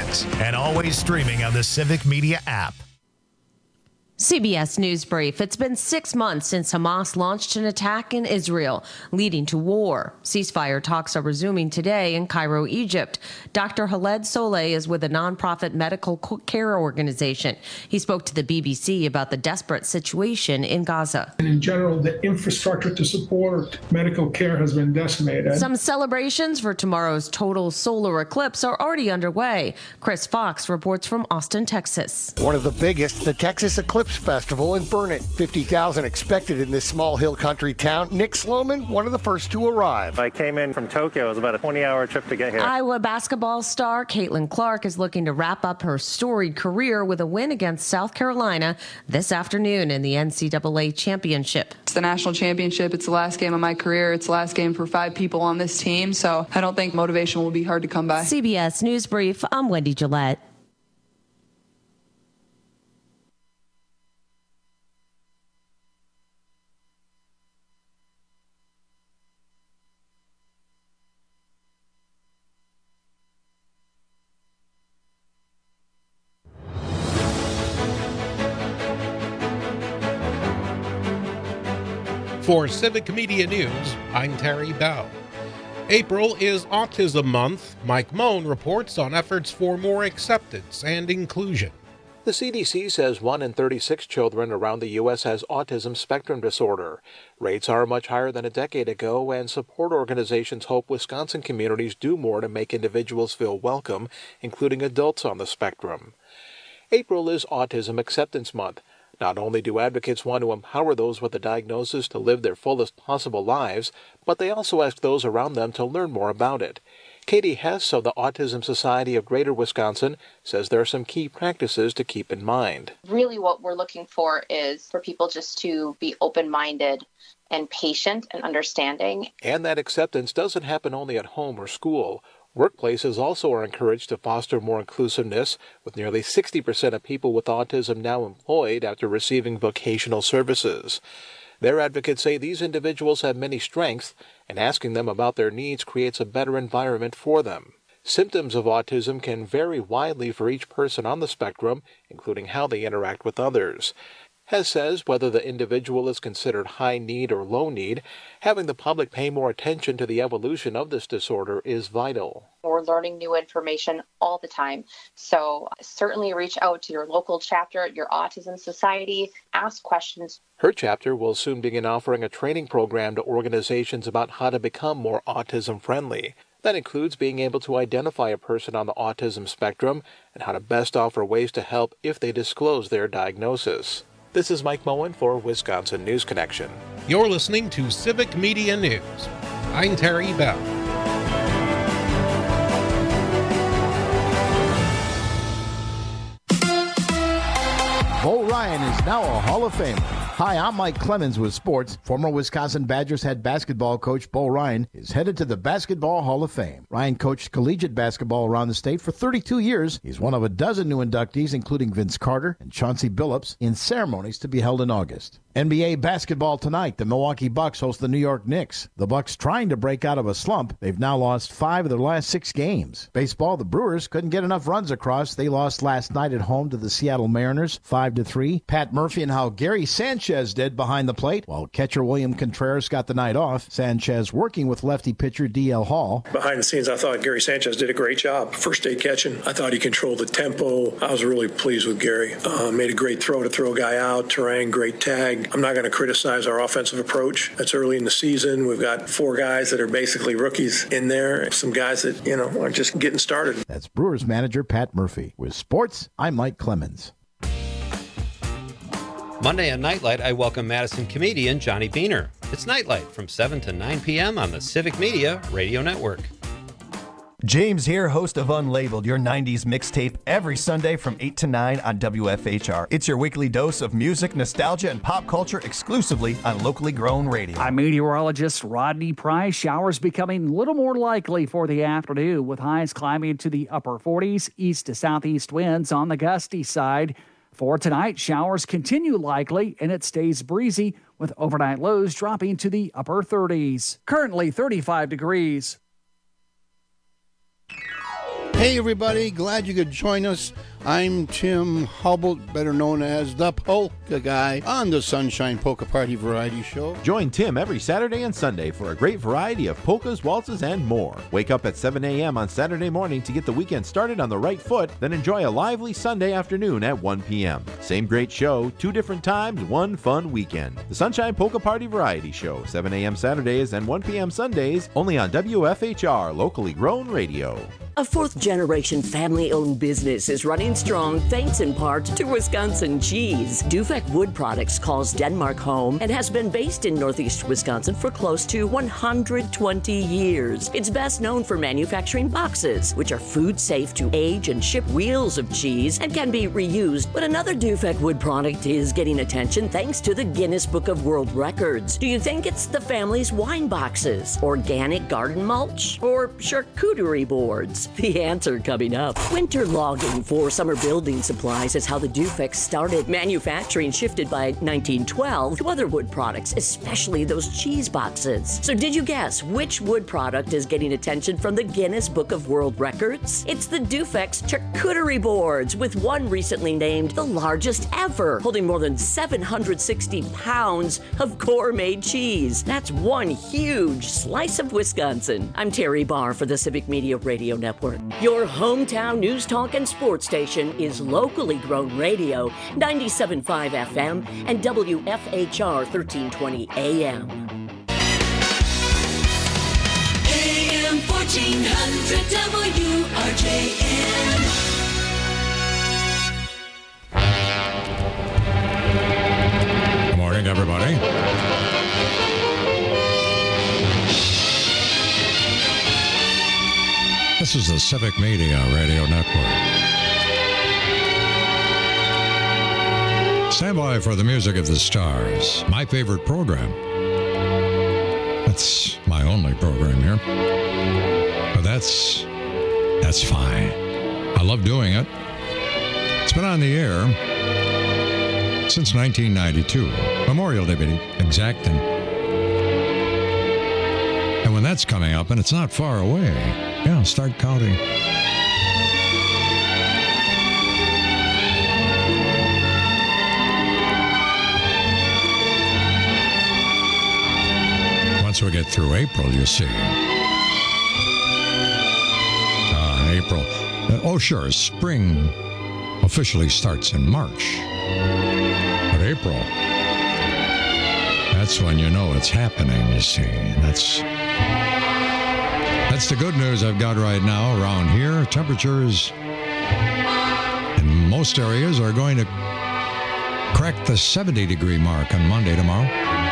Sports, and always streaming on the Civic Media app. CBS News Brief. It's been 6 months since Hamas launched an attack in Israel, leading to war. Ceasefire talks are resuming today in Cairo, Egypt. Dr. Khaled Soleh is with a nonprofit medical care organization. He spoke to the BBC about the desperate situation in Gaza. And in general, the infrastructure to support medical care has been decimated. Some celebrations for tomorrow's total solar eclipse are already underway. Chris Fox reports from Austin, Texas. One of the biggest, the Texas Eclipse Festival in Burnet. 50,000 expected in this small hill country town. Nick Sloman, one of the first to arrive. I came in from Tokyo. It was about a 20-hour trip to get here. Iowa basketball star Caitlin Clark is looking to wrap up her storied career with a win against South Carolina this afternoon in the NCAA championship. It's the national championship. It's the last game of my career. It's the last game for 5 people on this team, so I don't think motivation will be hard to come by. CBS News Brief, I'm Wendy Gillette. For Civic Media News, I'm Terry Bell. April is Autism Month. Mike Moen reports on efforts for more acceptance and inclusion. The CDC says 1 in 36 children around the U.S. has autism spectrum disorder. Rates are much higher than a decade ago, and support organizations hope Wisconsin communities do more to make individuals feel welcome, including adults on the spectrum. April is Autism Acceptance Month. Not only do advocates want to empower those with a diagnosis to live their fullest possible lives, but they also ask those around them to learn more about it. Katie Hess of the Autism Society of Greater Wisconsin says there are some key practices to keep in mind. Really what we're looking for is for people just to be open-minded and patient and understanding. And that acceptance doesn't happen only at home or school. Workplaces also are encouraged to foster more inclusiveness, with nearly 60% of people with autism now employed after receiving vocational services. Their advocates say these individuals have many strengths, and asking them about their needs creates a better environment for them. Symptoms of autism can vary widely for each person on the spectrum, including how they interact with others. Hess says whether the individual is considered high need or low need, having the public pay more attention to the evolution of this disorder is vital. We're learning new information all the time, so certainly reach out to your local chapter at your Autism Society, ask questions. Her chapter will soon begin offering a training program to organizations about how to become more autism friendly. That includes being able to identify a person on the autism spectrum and how to best offer ways to help if they disclose their diagnosis. This is Mike Moen for Wisconsin News Connection. You're listening to Civic Media News. I'm Terry Bell. Bo Ryan is now a Hall of Famer. Hi, I'm Mike Clemens with sports. Former Wisconsin Badgers head basketball coach Bo Ryan is headed to the Basketball Hall of Fame. Ryan coached collegiate basketball around the state for 32 years. He's one of a dozen new inductees, including Vince Carter and Chauncey Billups, in ceremonies to be held in August. NBA basketball tonight. The Milwaukee Bucks host the New York Knicks. The Bucks trying to break out of a slump. They've now lost 5 of their last 6 games. Baseball, the Brewers couldn't get enough runs across. They lost last night at home to the Seattle Mariners, 5-3. Pat Murphy and how Gary Sanchez did behind the plate, while catcher William Contreras got the night off. Sanchez working with lefty pitcher D.L. Hall. Behind the scenes, I thought Gary Sanchez did a great job. First day catching, I thought he controlled the tempo. I was really pleased with Gary. Made a great throw to throw a guy out. Terang, great tag. I'm not going to criticize our offensive approach. That's early in the season. We've got 4 guys that are basically rookies in there. Some guys that, are just getting started. That's Brewers manager Pat Murphy. With sports, I'm Mike Clemens. Monday on Nightlight, I welcome Madison comedian Johnny Beaner. It's Nightlight from 7 to 9 p.m. on the Civic Media Radio Network. James here, host of Unlabeled, your 90s mixtape, every Sunday from 8 to 9 on WFHR. It's your weekly dose of music, nostalgia, and pop culture exclusively on locally grown radio. I'm meteorologist Rodney Price. Showers becoming a little more likely for the afternoon, with highs climbing to the upper 40s, east to southeast winds on the gusty side. For tonight, showers continue likely, and it stays breezy, with overnight lows dropping to the upper 30s. Currently 35 degrees. Hey everybody, glad you could join us. I'm Tim Hubble, better known as the Polka Guy, on the Sunshine Polka Party Variety Show. Join Tim every Saturday and Sunday for a great variety of polkas, waltzes, and more. Wake up at 7 a.m. on Saturday morning to get the weekend started on the right foot, then enjoy a lively Sunday afternoon at 1 p.m. Same great show, 2 different times, one fun weekend. The Sunshine Polka Party Variety Show, 7 a.m. Saturdays and 1 p.m. Sundays, only on WFHR, locally grown radio. A fourth-generation family-owned business is running strong thanks in part to Wisconsin cheese. Dufek Wood Products calls Denmark home and has been based in Northeast Wisconsin for close to 120 years. It's best known for manufacturing boxes, which are food-safe to age and ship wheels of cheese and can be reused. But another Dufek Wood product is getting attention thanks to the Guinness Book of World Records. Do you think it's the family's wine boxes, organic garden mulch, or charcuterie boards? The answer coming up. Winter logging for summer building supplies is how the Dufeks started. Manufacturing shifted by 1912 to other wood products, especially those cheese boxes. So did you guess which wood product is getting attention from the Guinness Book of World Records? It's the Dufeks charcuterie boards, with one recently named the largest ever, holding more than 760 pounds of gourmet cheese. That's one huge slice of Wisconsin. I'm Terry Barr for the Civic Media Radio Network. Your hometown news, talk, and sports station is locally grown radio, 97.5 FM and WFHR 1320 AM. AM 1400 WRJN. Good morning, everybody. This is the Civic Media Radio Network. Stand by for the music of the stars, my favorite program. That's my only program here. But that's fine. I love doing it. It's been on the air since 1992, Memorial Day, to be exact. And when that's coming up, and it's not far away, yeah, start counting. Once we get through April, you see. April. Oh, sure, spring officially starts in March. But April, that's when you know it's happening, you see. That's the good news I've got right now around here. Temperatures in most areas are going to crack the 70-degree mark on Monday tomorrow.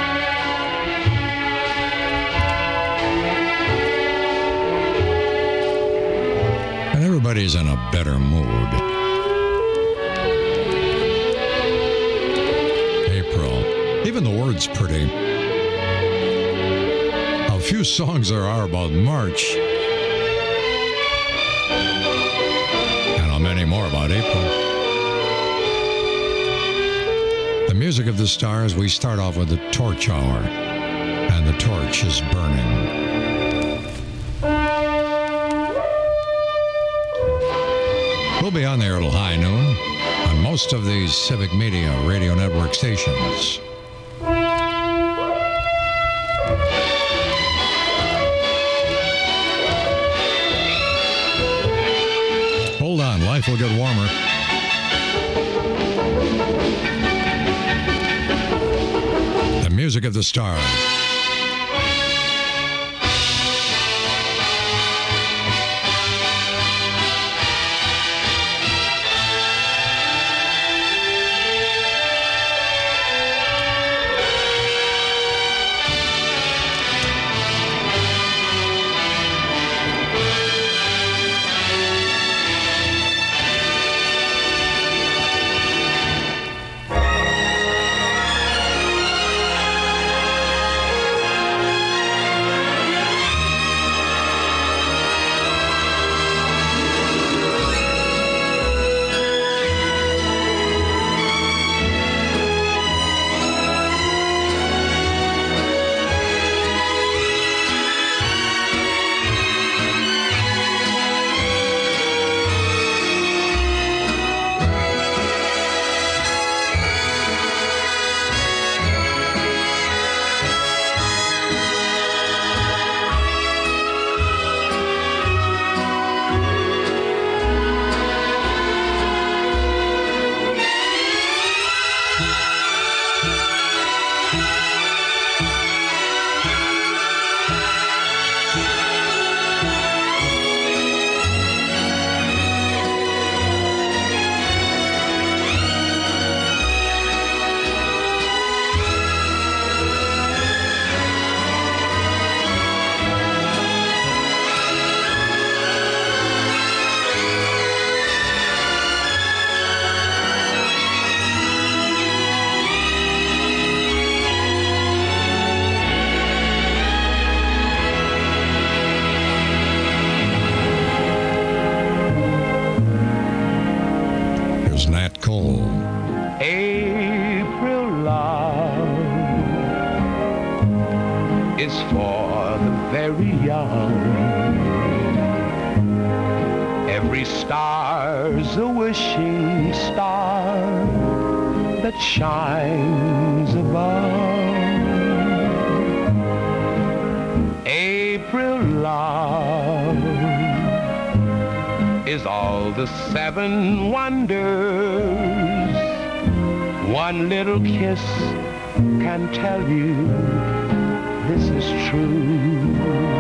And everybody's in a better mood. April. Even the word's pretty. A few songs there are about March, and many more about April. The music of the stars, we start off with the torch hour, and the torch is burning. We'll be on there till high noon on most of these Civic Media Radio Network stations. Hold on, life will get warmer. The music of the stars. Here's Nat Cole. April love is for the very young. Every star's a wishing star that shines above. April love is all the seven wonders. One little kiss can tell you this is true.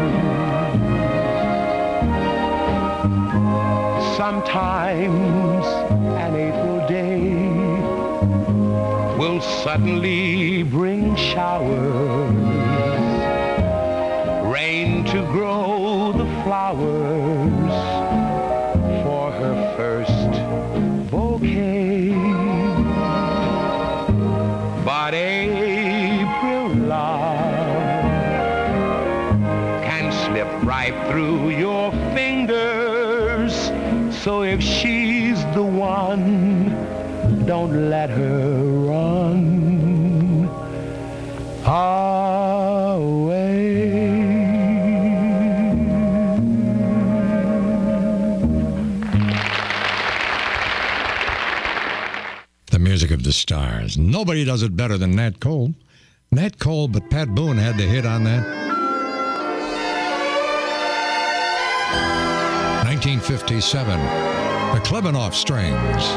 Sometimes an April day will suddenly bring showers, rain to grow the flowers for her first bouquet. But April love can slip right through your fingers. So if she's the one, don't let her run away. The music of the stars. Nobody does it better than Nat Cole. Nat Cole, but Pat Boone had the hit on that. 1957, the Klebanov Strings.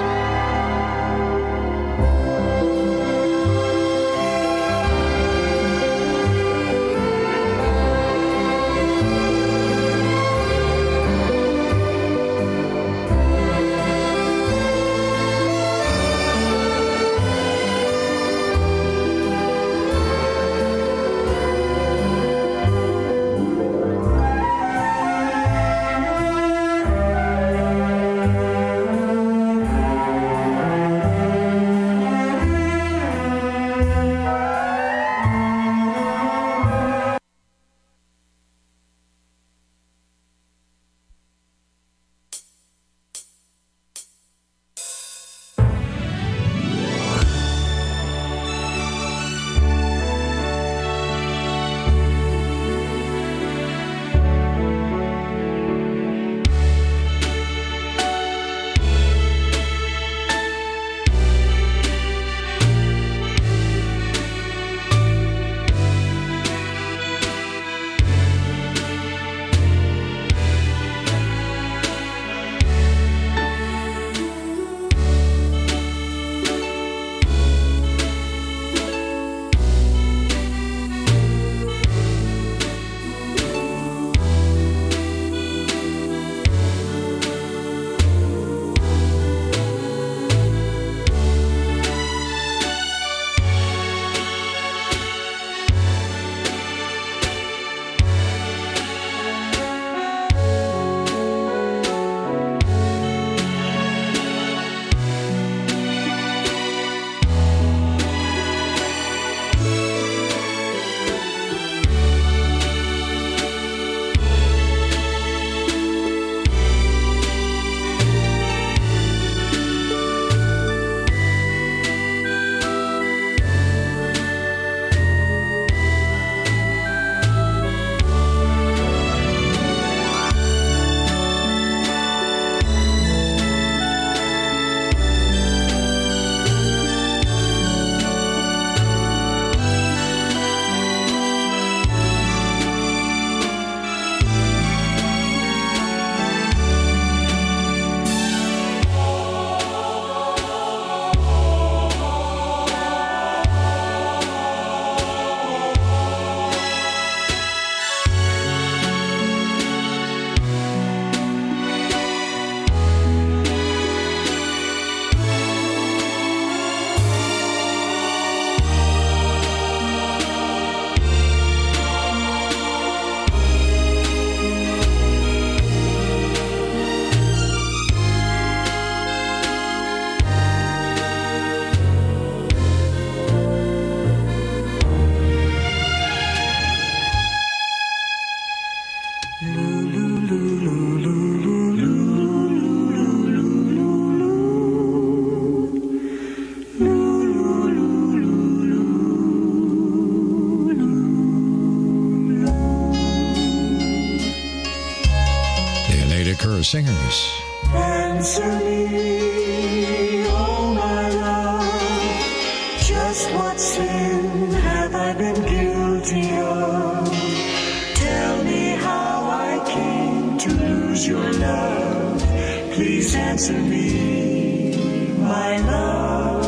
singers. Answer me, oh my love, just what sin have I been guilty of? Tell me how I came to lose your love. Please answer me, my love.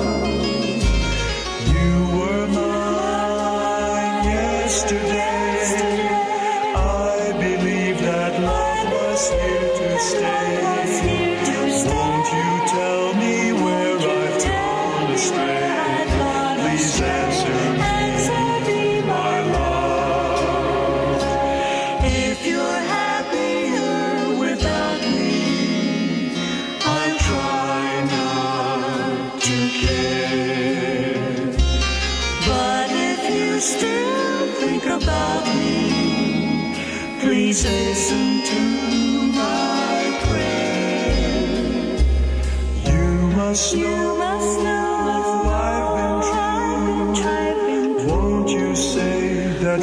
You were mine yesterday. I believe that love was here to stay. Won't you tell me where I've gone astray? Please answer me, my love. If you're happier without me, I'll try not to care. But if you still think about me, please listen to my prayer. You must know I've been true. Won't you say that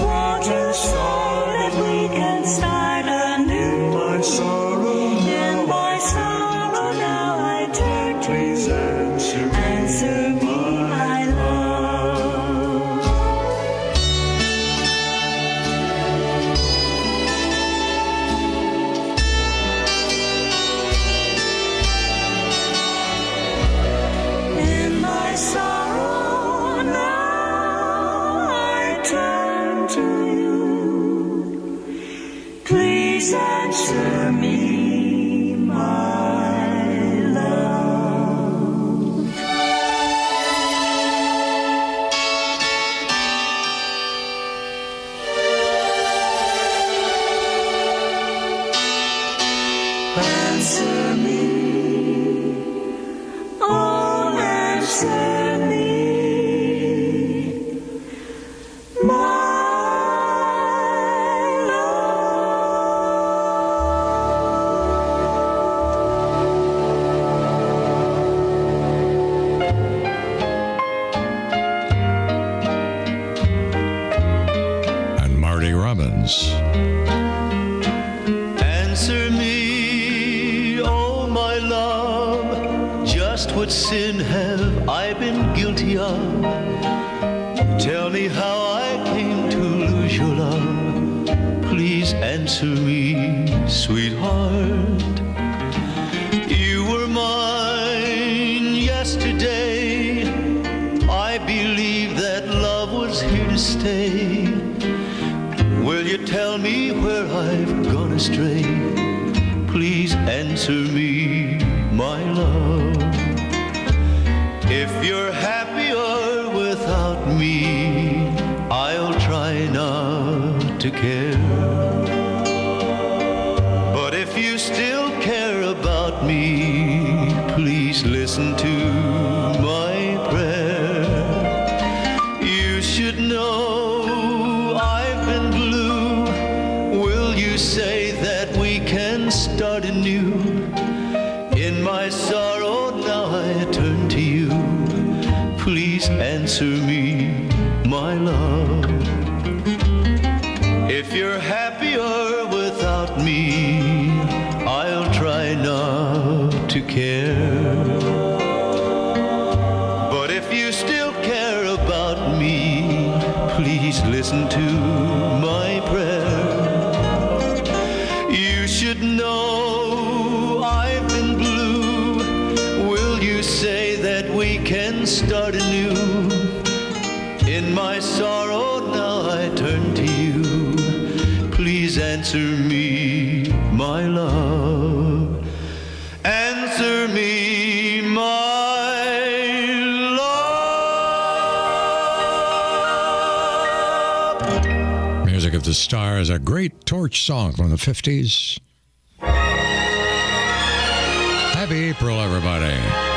we can start anew? In my sorrow now I turn to you. Please answer me, my love. In my sorrow now I turn to you. Please answer me, my love. Answer me, oh, answer me, my And Marty Robbins. Answer me, oh my love, just what sin have I been guilty of? Tell me how I came to lose your love. Please answer me, sweetheart. You were mine yesterday. I believe that love was here to stay. Will you tell me where I've gone astray? Please answer me, my love. If you're happier without me, I'll try not to care. But if you still care about me, please listen to my prayer. You should know I've been blue. Will you say that we can start anew? In my sorrow now I turn to you. Please answer me, my love. If you're happier without me, I'll try not to care. But if you still care about me, please listen to my prayer. You should know I've been blue. Will you say that we can start anew? In my sorrow now I turn to you. Please answer me, my love. Answer me, my love. Music of the Stars, a great torch song from the 50s. Happy April, everybody.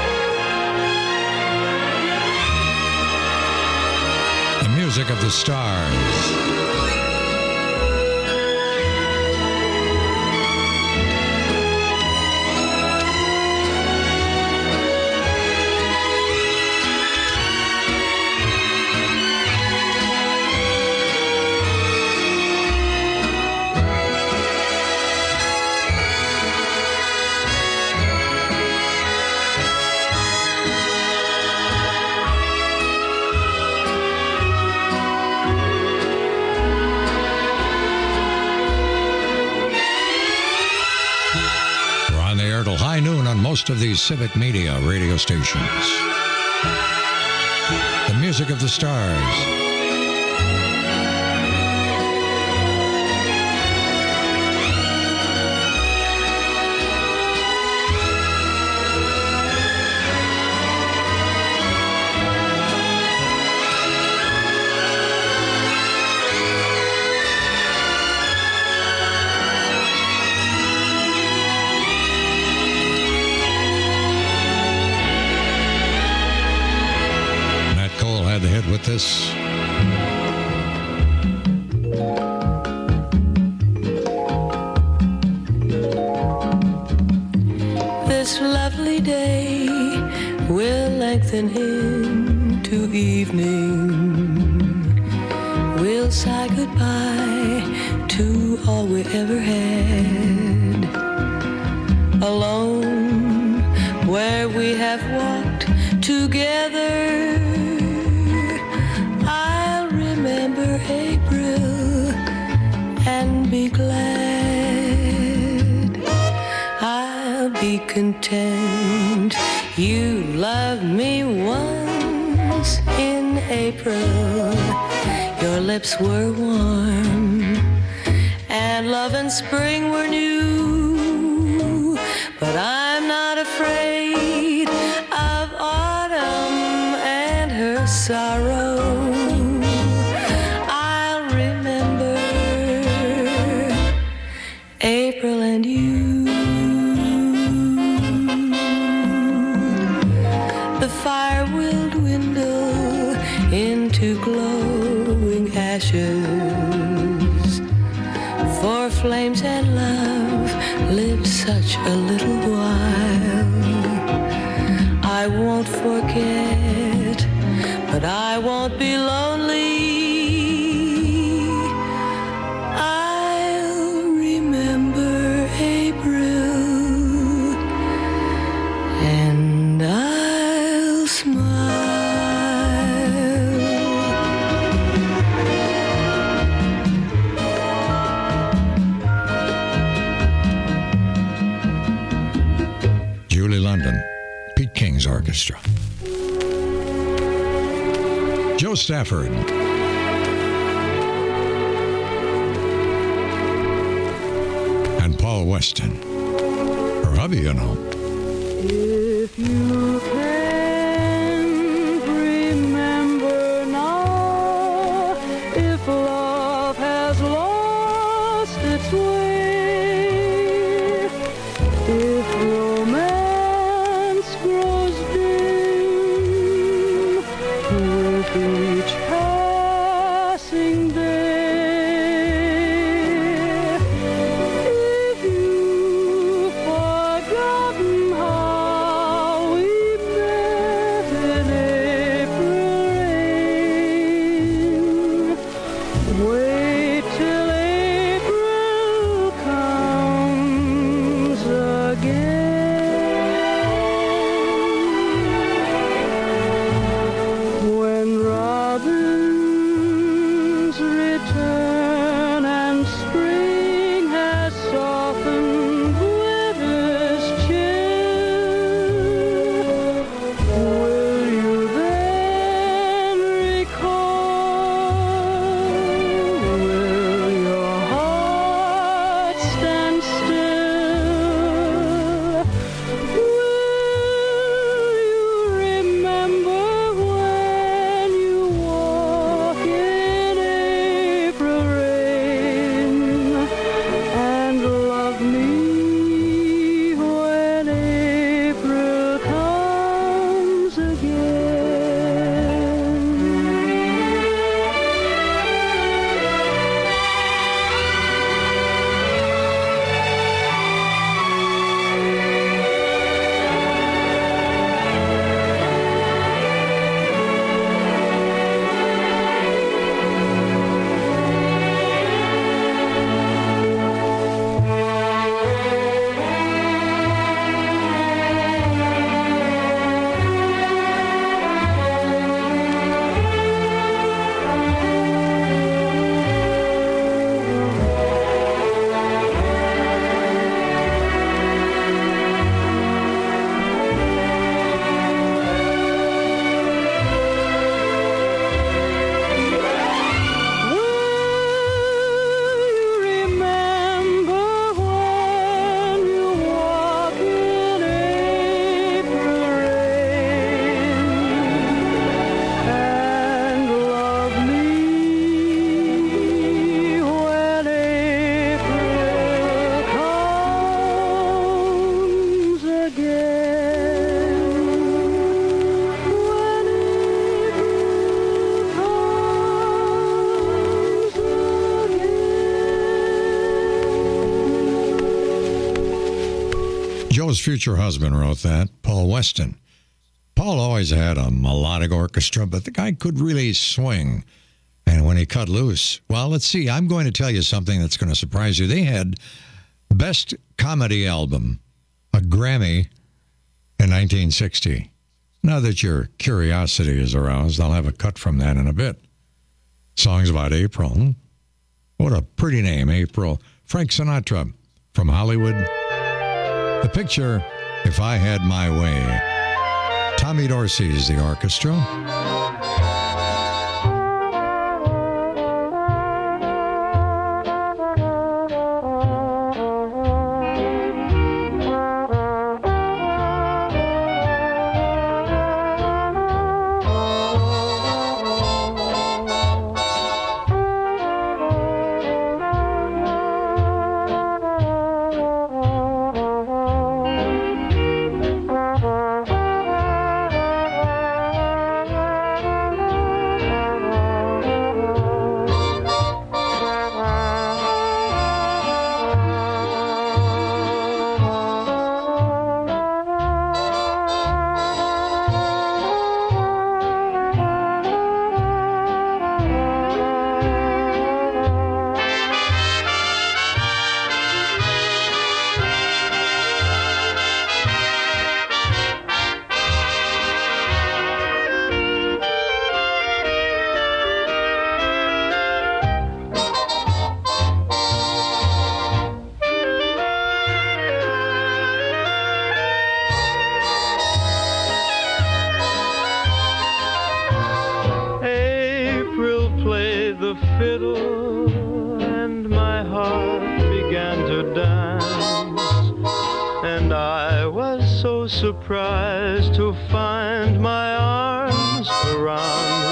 The music of the stars. most of these civic media radio stations. The music of the stars. The hit with this. This lovely day will lengthen into evening. We'll say goodbye to all we ever had. Alone where we have walked together, April and be glad. I'll be content. You loved me once in April. Your lips were warm and love and spring were new. But I'm not afraid of autumn and her sorrow. April and you. The fire will dwindle into glowing ashes, for flames and love live such a little while. I won't forget, but I won't be lonely. King's Orchestra. Joe Stafford. And Paul Weston. Her hubby, you know. If you can remember now, if love has lost its way, if romance grows dim with each passing day, if you've forgotten how we future husband wrote that, Paul Weston. Paul always had a melodic orchestra, but the guy could really swing. And when he cut loose, well, let's see. I'm going to tell you something that's going to surprise you. They had Best Comedy Album, a Grammy, in 1960. Now that your curiosity is aroused, I'll have a cut from that in a bit. Songs about April. What a pretty name, April. Frank Sinatra from Hollywood. The picture, If I Had My Way. Tommy Dorsey is the orchestra. Surprised to find my arms around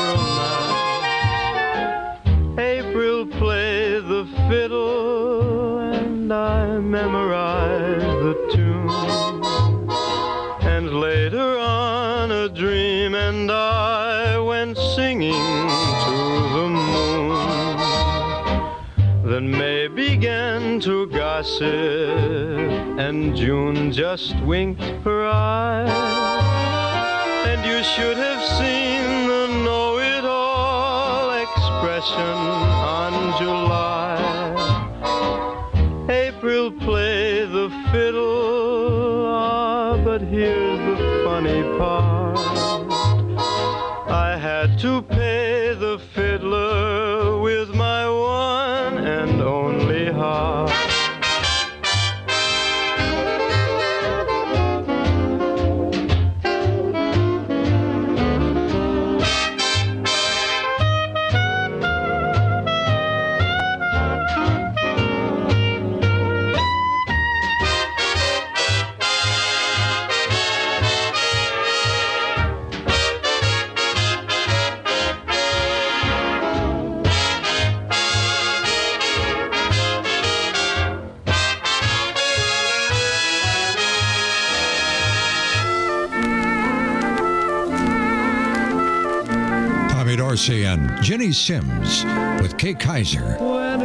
romance. April played the fiddle and I memorized the tune. And later on a dream and I went singing to the moon. Then May began to gossip and June just winked her eye. And you should have seen the know-it-all expression on July. April played the fiddle, but here's the funny part. I had to pay the fiddler with my one and only heart. Dorsey and Jenny Sims with Kay Kaiser. When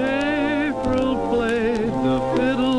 April played the fiddle,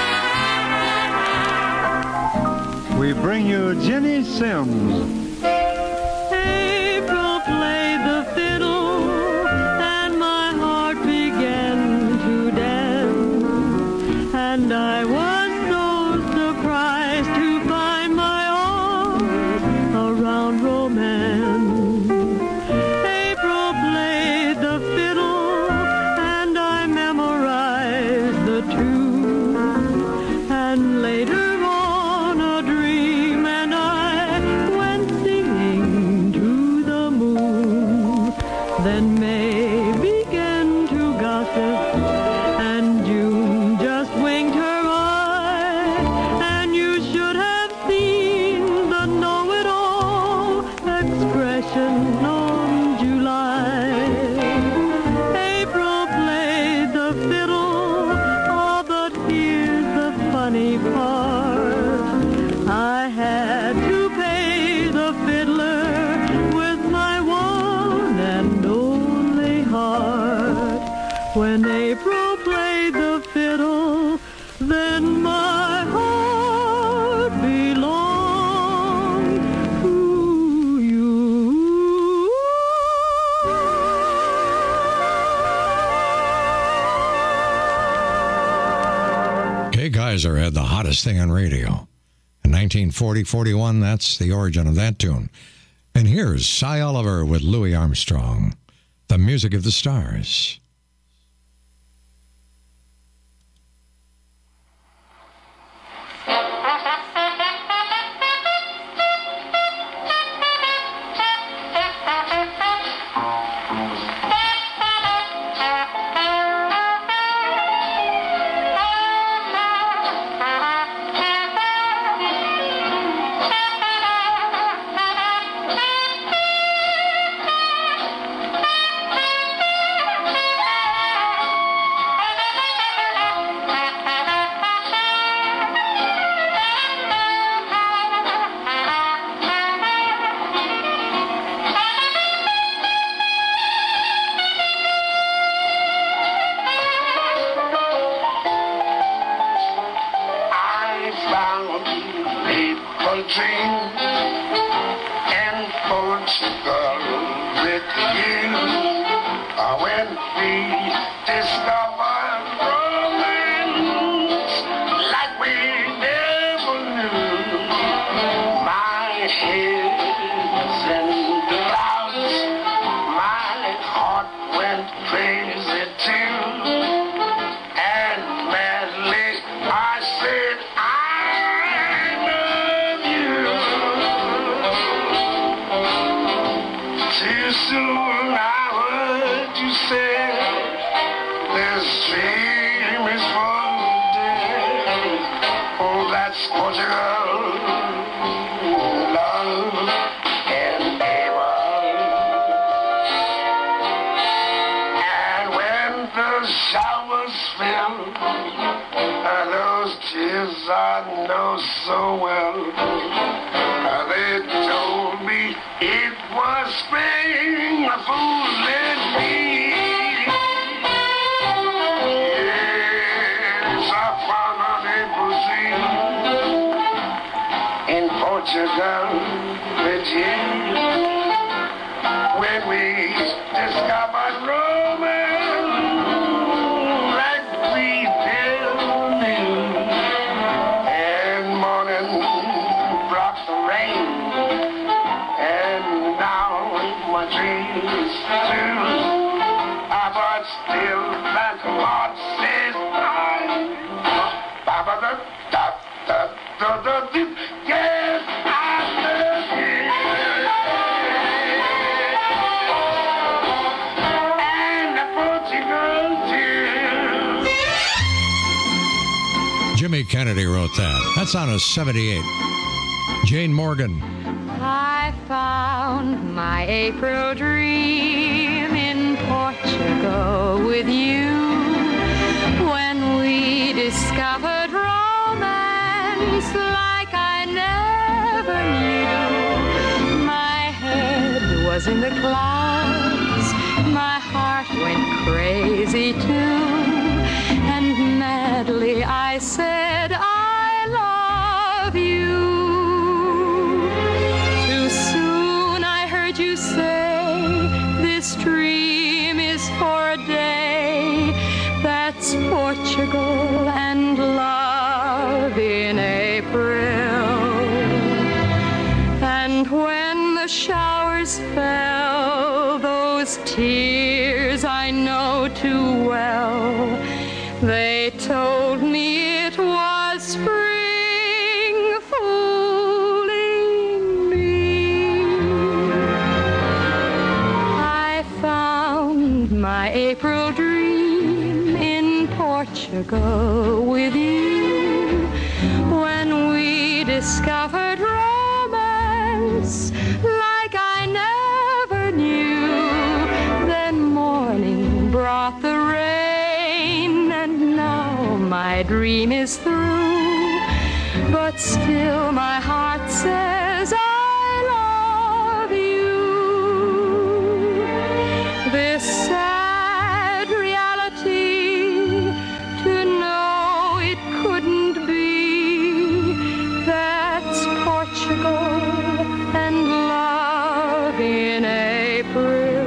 we bring you Jenny Sims Then May began to gossip, and June just winked her eye, and you should have seen the know-it-all expression on July. April played the fiddle, oh, but here's the funny part. I had to pay the fiddler with my one and only heart. When April played the fiddle, then my heart belonged to you. Gay Geyser had the hottest thing on radio. In 1940-41, that's the origin of that tune. And here's Cy Oliver with Louis Armstrong, The Music of the Stars. Jimmy Kennedy wrote that. That's on a 78. Jane Morgan. I found my April dream in Portugal with you. When we discovered romance like I never knew. My head was in the clouds, my heart went crazy too. And madly I said, I love you. Too soon I heard you say, this dream is for a day. That's Portugal and love in April. And when the showers fell, those tears I know too well, they told me it was spring fooling me. I found my April dream in Portugal with you. When we discovered romance like I never knew, then morning brought the rain, and now my dream is through. But still my heart says I love you. This sad reality, to know it couldn't be, that's Portugal and love in April.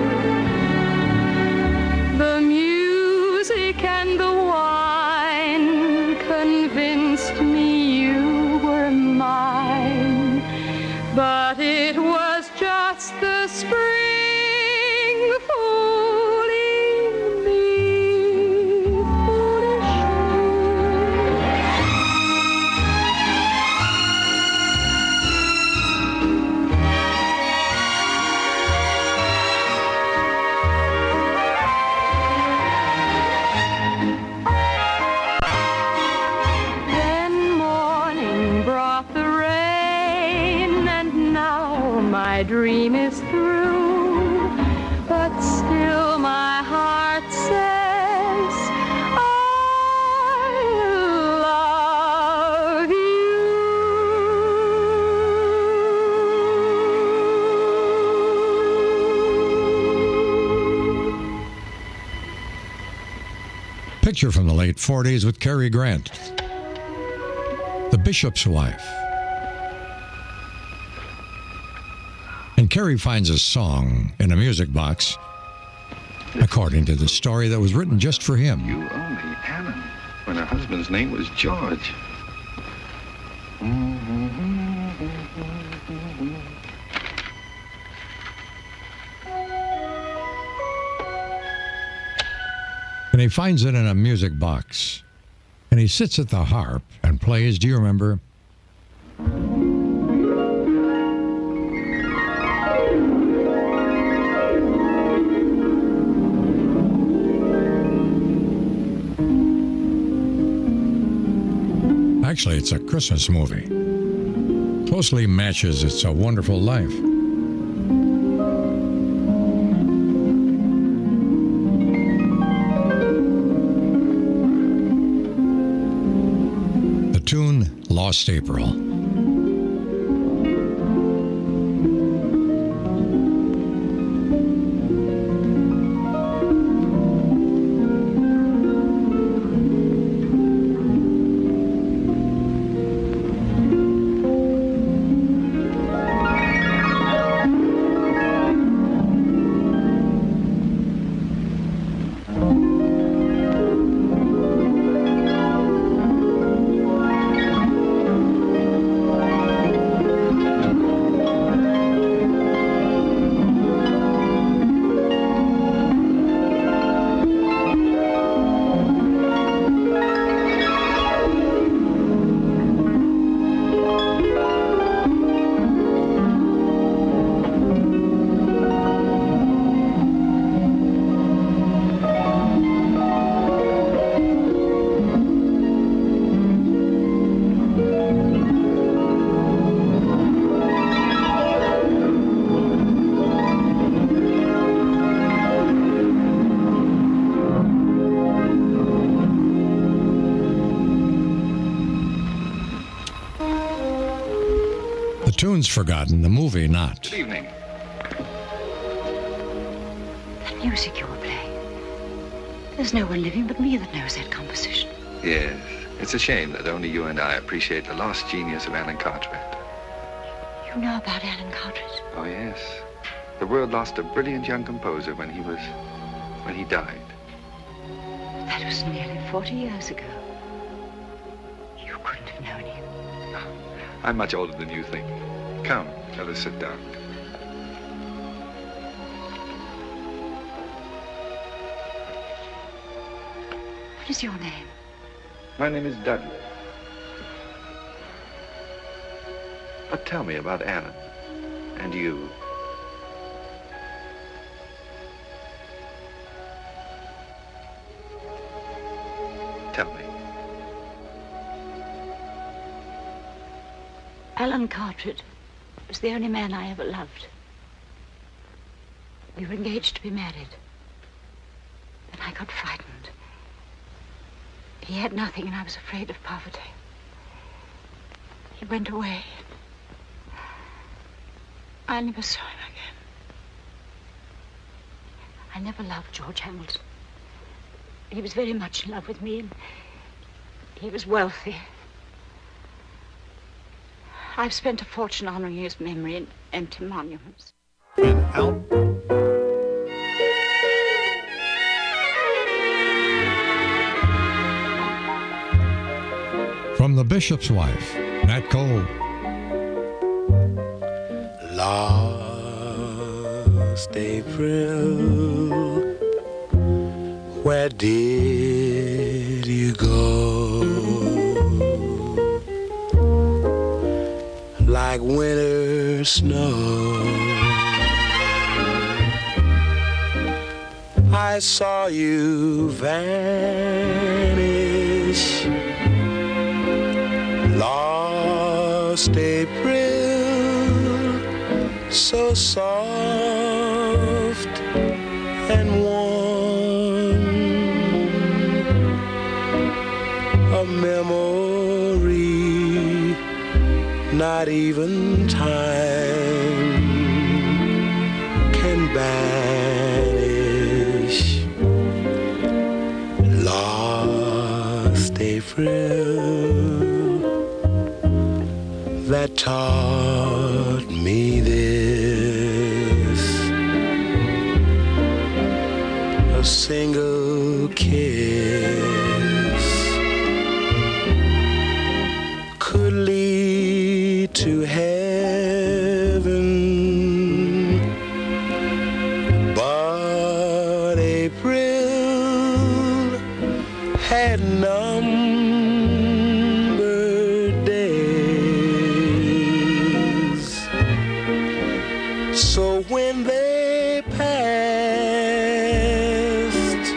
The music and the wine convinced me you were mine, but it was just the spring fooling me Then morning brought the rain, and now my dream is through. But still my heart says I love Picture from the late 40s with Cary Grant, the bishop's wife. And Cary finds a song in a music box, according to the story that was written just for him. You owe me Helen, when her husband's name was George. And he finds it in a music box. And he sits at the harp and plays, do you remember? Actually, it's a Christmas movie. Closely matches It's a Wonderful Life. The tune, Lost April. The tune's forgotten, the movie not. Good evening. That music you were playing. There's no one living but me that knows that composition. Yes, it's a shame that only you and I appreciate the lost genius of Alan Cartwright. You know about Alan Cartwright? Oh, yes. The world lost a brilliant young composer when he died. That was nearly 40 years ago. You couldn't have known him. I'm much older than you think. Come, let us sit down. What is your name? My name is Dudley. But tell me about Alan and you. Tell me. Alan Cartwright was the only man I ever loved. We were engaged to be married. Then I got frightened. He had nothing and I was afraid of poverty. He went away. I never saw him again. I never loved George Hamilton. He was very much in love with me, and he was wealthy. I've spent a fortune honoring his memory in empty monuments. From The Bishop's Wife, Nat Cole. Last April, where did you go? Like winter snow, I saw you vanish. Lost April, so soft and warm, a memory not even time can banish. Lost April, that taught me this: a single kiss could lead to heaven, but April had numbered days. So when they passed,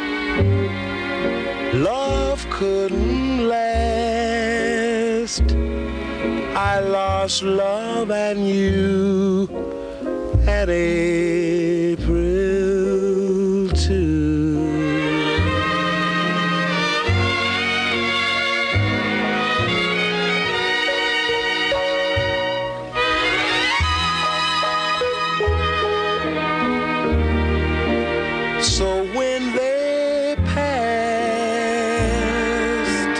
love couldn't last. I lost love and you and April too. So when they passed,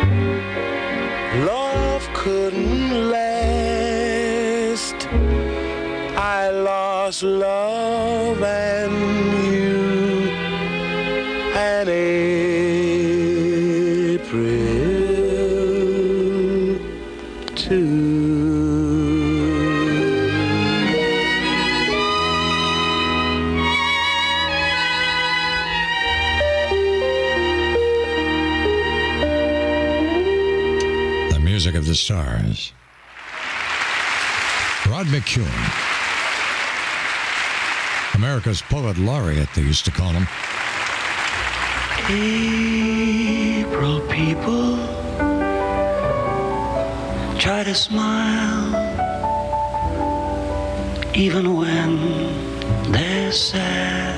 love couldn't last. I lost love and you and April too. Music of the Stars. Rod McEwen, America's poet laureate, they used to call him. April people try to smile even when they're sad,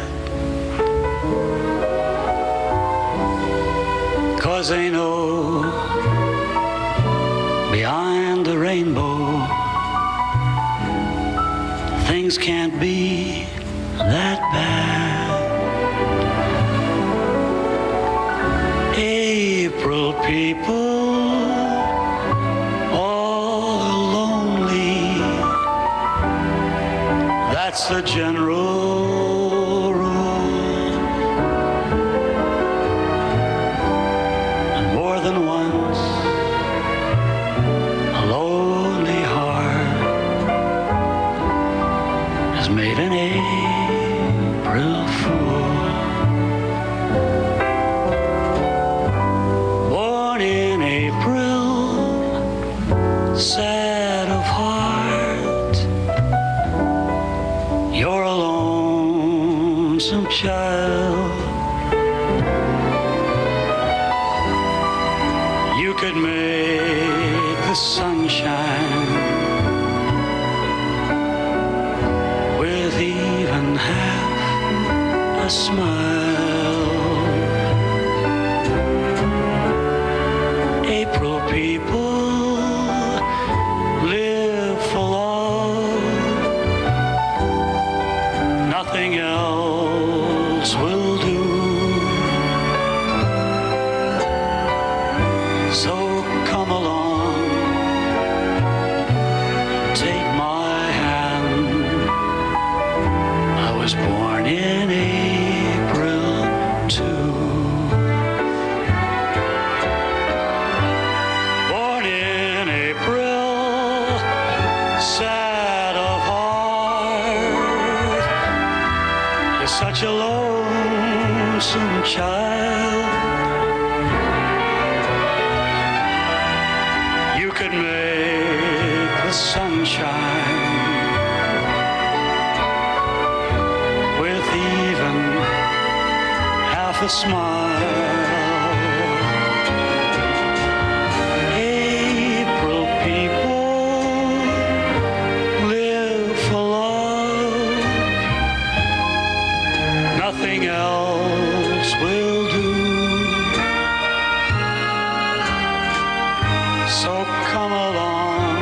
'cause they know behind the rainbow things can't be that bad. April people, all lonely, that's the general rule. And more than once, a lonely heart has made an April fool. Born in April, sad of heart, you're a lonesome child. could make the sun shine with even half a smile. April people live for love, nothing else will do. So come along, take my hand. I was born in April too. Born in April, sad of heart. You're such a lonesome child. You could make the sunshine with even half a smile. April people live for love, nothing else will do. So come along,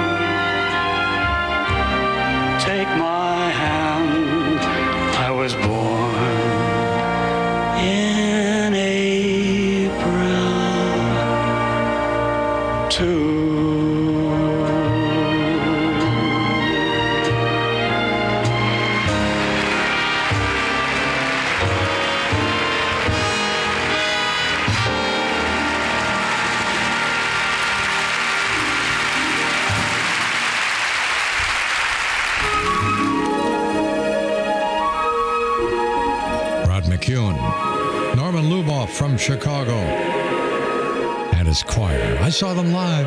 take my hand. I was born in April too. Rod McKuen, Norman Luboff from Chicago, and his choir. I saw them live.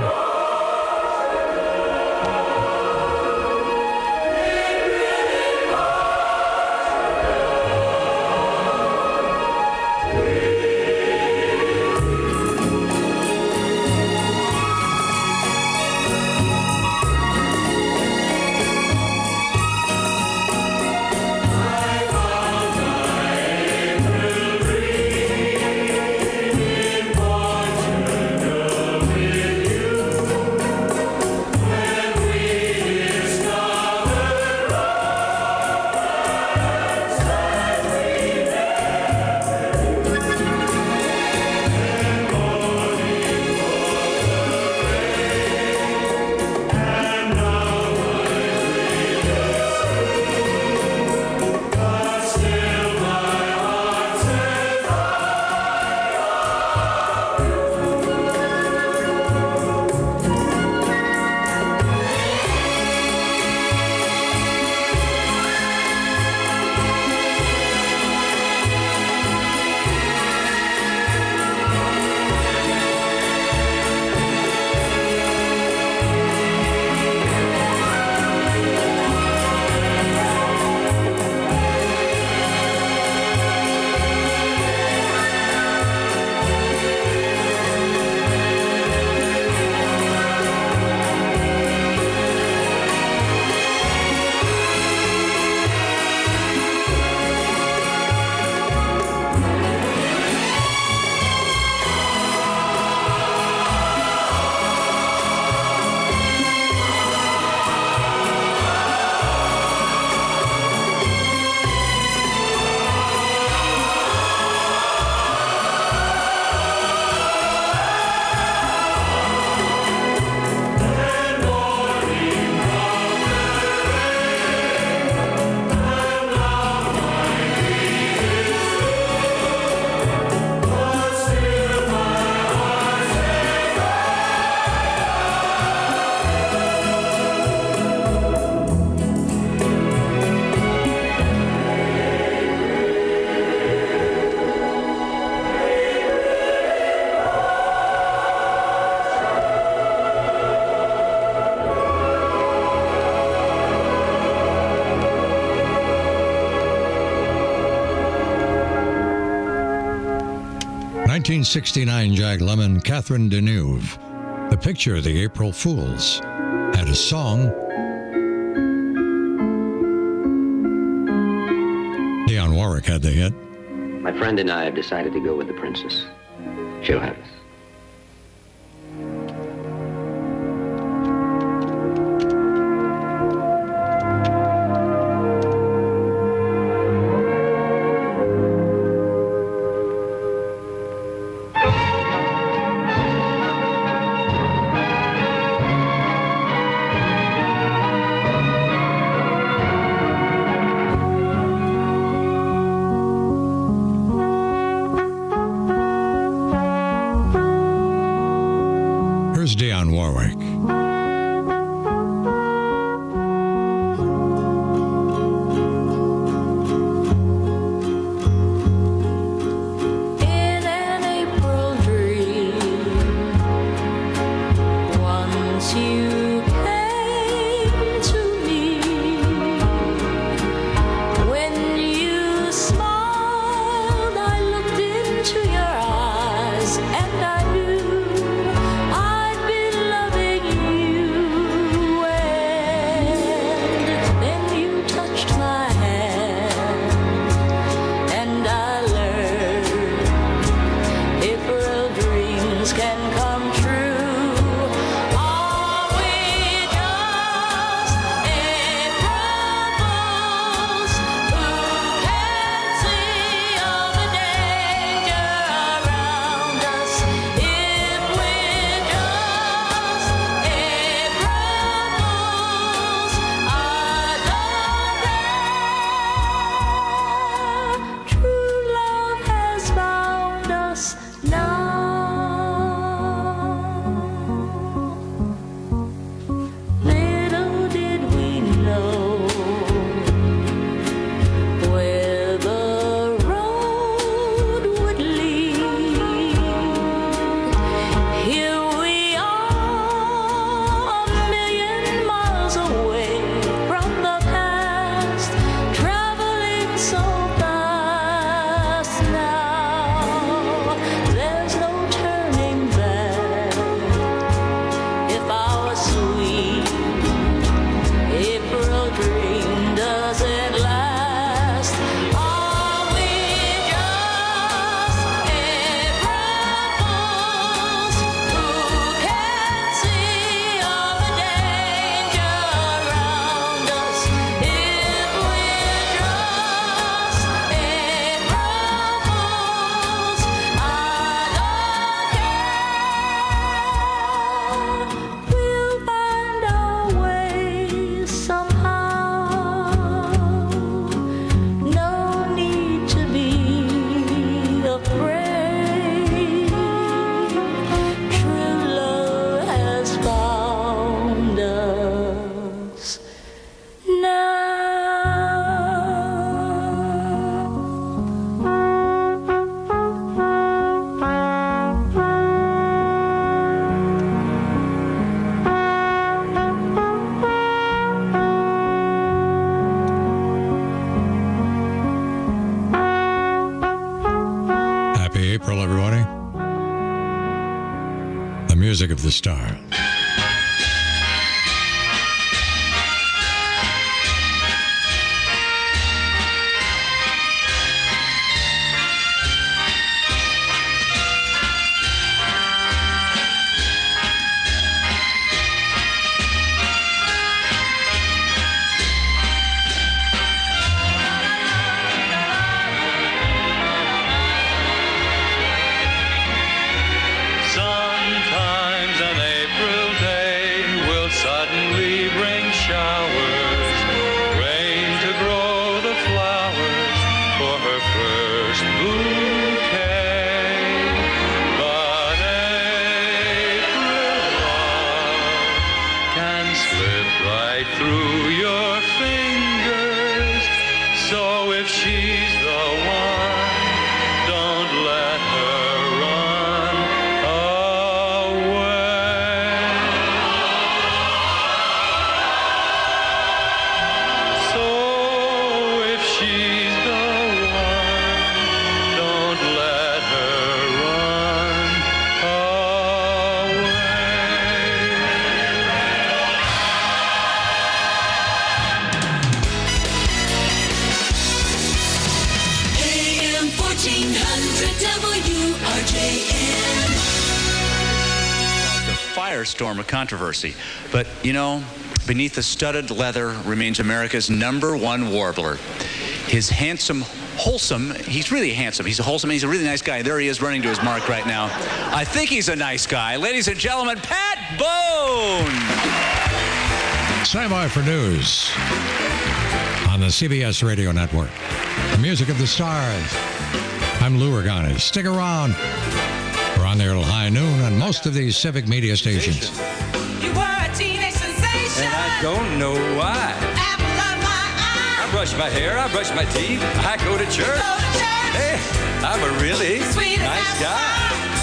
'69, Jack Lemmon, Catherine Deneuve. The picture of the April Fools had a song. Dionne Warwick had the hit. My friend and I have decided to go with the princess. She'll have us. Here's Dionne Warwick. In an April dream, once you came to me. When you smiled, I looked into your eyes, and I knew I'd been loving you. And then you touched my hand, and I learned April dreams can come true. Are we just April fools who can't see all the danger around us? If we're just April fools, I don't care. True love has found us now. Little did we know where the road would lead. Here we are, a million miles away from the past, traveling so fast now. There's no turning back. If our sweet April dream doesn't last, are we just April fools who can't see all the danger around us? If we're just April fools, I don't care. We'll find our way somehow. No need to be afraid. True love has found us Happy April, everybody. The music of the stars. Sometimes an April day will suddenly bring showers, rain to grow the flowers for her first bouquet. But April love can slip right through your fingers. So if she's the one, don't let her run away. So if she's the one, don't let her run away. 1400 WRJN. The firestorm of controversy. But, beneath the studded leather remains America's #1 warbler. His handsome, wholesome, he's really handsome. He's he's a really nice guy. There he is running to his mark right now. I think he's a nice guy. Ladies and gentlemen, Pat Bone! Stand by for news on the CBS Radio Network. The music of the stars. I'm Lou Organis. Stick around. We're on there till high noon on most of these civic media stations. You were a teenage sensation. And I don't know why. Apple of my eye. I brush my hair, I brush my teeth, I go to church. Hey, I'm a really Sweet nice guy.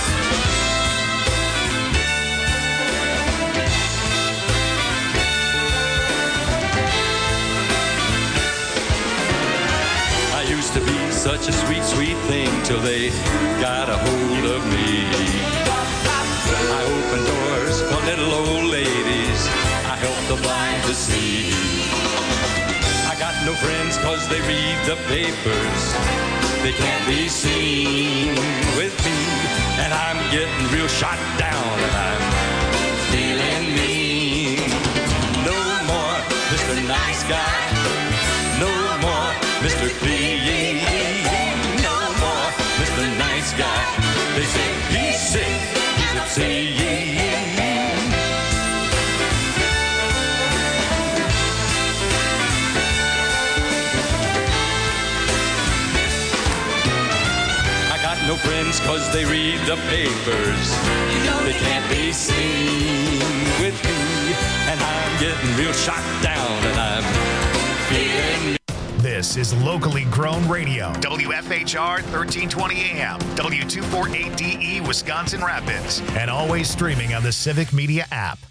I used to be such a sweet, sweet thing till they got a hold of me. I opened doors for little old ladies. I helped the blind to see. I got no friends cause they read the papers. They can't be seen with me. And I'm getting real shot down and I'm feeling mean. No more Mr. Nice Guy. No more Mr. Clean. No more Mr. Nice Guy. They say he's sick, he's obscene. I got no friends cause they read the papers. They can't be seen with me. And I'm getting real shot down and I'm feeling. This is locally grown radio. WFHR 1320 AM, W248DE, Wisconsin Rapids, and always streaming on the Civic Media app.